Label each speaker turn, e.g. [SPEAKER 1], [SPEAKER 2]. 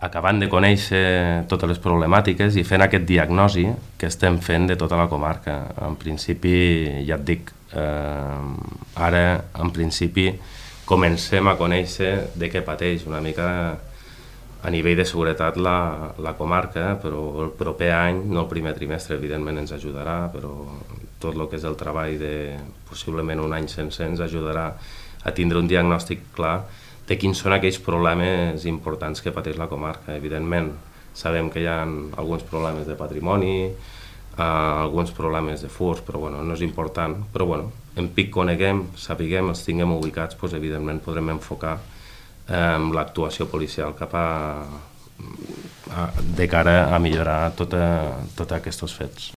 [SPEAKER 1] acabant de conèixer totes les problemàtiques i fent aquest diagnosi que estem fent de tota la comarca. En principi, ja et dic, ara en principi comencem a conèixer de què pateix una mica a nivell de seguretat la comarca, però el proper any, no el primer trimestre, evidentment ens ajudarà, però tot el que és el treball de possiblement un any sencer ens ajudarà a tindre un diagnòstic clar de quins són aquells problemes importants que pateix la comarca. Evidentment, sabem que hi ha alguns problemes de patrimoni, alguns problemes de furs, però bueno, no és important. Però bueno, en pic coneguem, sapiguem, els tinguem ubicats, doncs, evidentment podrem enfocar l'actuació policial cap de cara a millorar tots aquests fets.